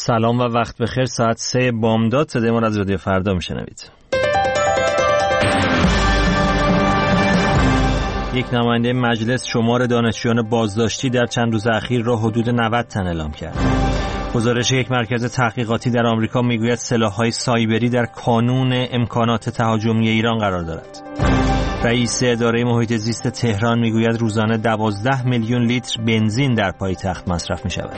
سلام و وقت بخیر. ساعت 3 بامداد صدای ما از رادیو فردا میشنوید. یک نماینده مجلس شمار دانشجویان بازداشتی در چند روز اخیر را حدود 90 تن اعلام کرد. گزارش یک مرکز تحقیقاتی در آمریکا میگوید سلاح‌های سایبری در کانون امکانات تهاجمی ایران قرار دارد. رئیس اداره محیط زیست تهران میگوید روزانه 12 میلیون لیتر بنزین در پایتخت مصرف می‌شود.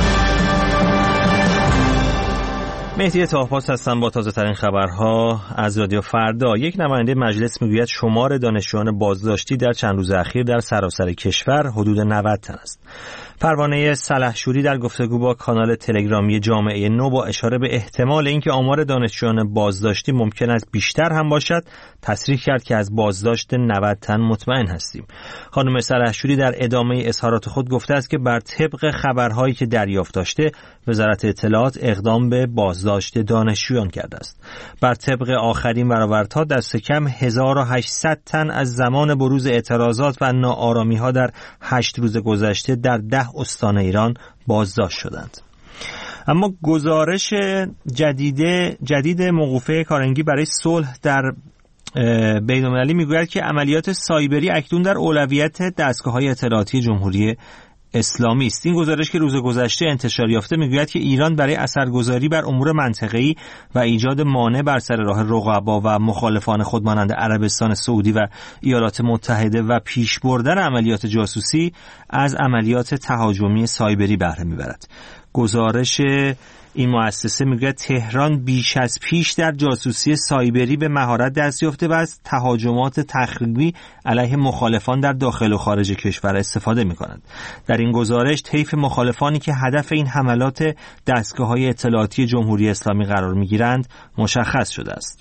مهدی طاهپاس هستم با تازه ترین خبرها از رادیو فردا. یک نماینده مجلس میگوید شمار دانشجویان بازداشتی در چند روز اخیر در سراسر کشور حدود 90 تن است. پروانه سلحشوری در گفتگو با کانال تلگرامی جامعه نو با اشاره به احتمال اینکه آمار دانشجویان بازداشتی ممکن است بیشتر هم باشد تصریح کرد که از بازداشت 90 تن مطمئن هستیم. خانم سلحشوری در ادامه اظهارات خود گفته است که بر طبق خبرهایی که دریافت داشته وزارت اطلاعات اقدام به بازداشت دانشجویان کرده است. بر طبق آخرین برآوردها دست کم 1800 تن از زمان بروز اعتراضات و ناآرامی‌ها در 8 روز گذشته در 10 استان ایران بازداشت شدند. اما گزارش جدید موقوفه کارنگی برای صلح در بین‌المللی میگوید که عملیات سایبری اکنون در اولویت دستگاه‌های اطلاعاتی جمهوری اسلامی است. این گزارش که روز گذشته انتشار یافته میگوید که ایران برای اثرگذاری بر امور منطقه‌ای و ایجاد مانع بر سر راه رقبا و مخالفان خود مانند عربستان سعودی و ایالات متحده و پیش بردن عملیات جاسوسی از عملیات تهاجمی سایبری بهره میبرد. گزارش این مؤسسه میگه تهران بیش از پیش در جاسوسی سایبری به مهارت دست یافته و از تهاجمات تخریبی علیه مخالفان در داخل و خارج کشور استفاده میکنند. در این گزارش طیف مخالفانی که هدف این حملات دستگاه‌های اطلاعاتی جمهوری اسلامی قرار میگیرند مشخص شده است.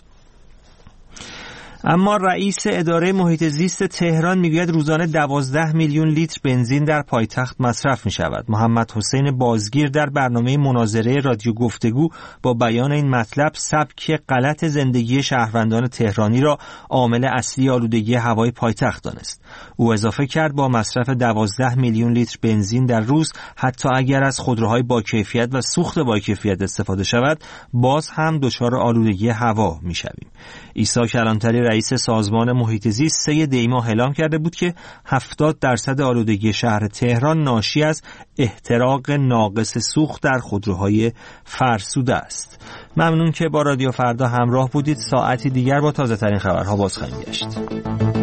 اما رئیس اداره محیط زیست تهران میگوید روزانه 12 میلیون لیتر بنزین در پایتخت مصرف می شود. محمد حسین بازگیر در برنامه مناظره رادیو گفتگو با بیان این مطلب سبک غلط زندگی شهروندان تهرانی را عامل اصلی آلودگی هوای پایتخت دانست. او اضافه کرد با مصرف 12 میلیون لیتر بنزین در روز حتی اگر از خودروهای با کیفیت و سوخت با کیفیت استفاده شود باز هم دچار آلودگی هوا می شویم. عیسی کلانتری رئیس سازمان محیط زیست 3 دی‌ماه اعلام کرده بود که 70% آلودگی شهر تهران ناشی از احتراق ناقص سوخت در خودروهای فرسوده است. ممنون که با رادیو فردا همراه بودید. ساعتی دیگر با تازه ترین خبرها باز خواهیم گشت.